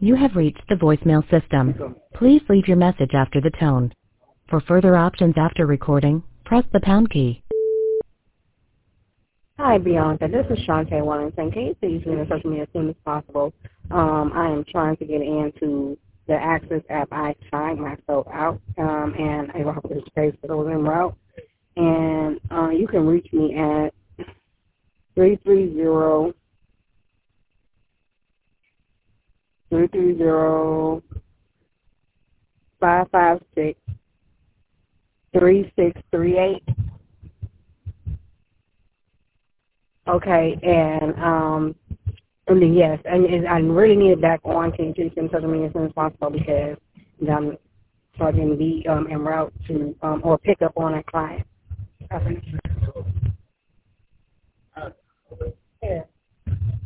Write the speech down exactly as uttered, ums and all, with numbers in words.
You have reached the voicemail system. Please leave your message after the tone. For further options after recording, press the pound key. Hi, Bianca. This is Shantae Wellington. Can you please get in touch with me as soon as possible? Um, I am trying to get into the Access app. I signed myself out, um, and I hope this space for those en route. And uh, you can reach me at three three zero, three three zero, five five six, three six three eight. Okay, and um, and then yes, and, and I really need it back on. Can you please get in touch with me as soon as possible because I'm starting to be um, en route to um, or pick up on a client. Okay. Yeah.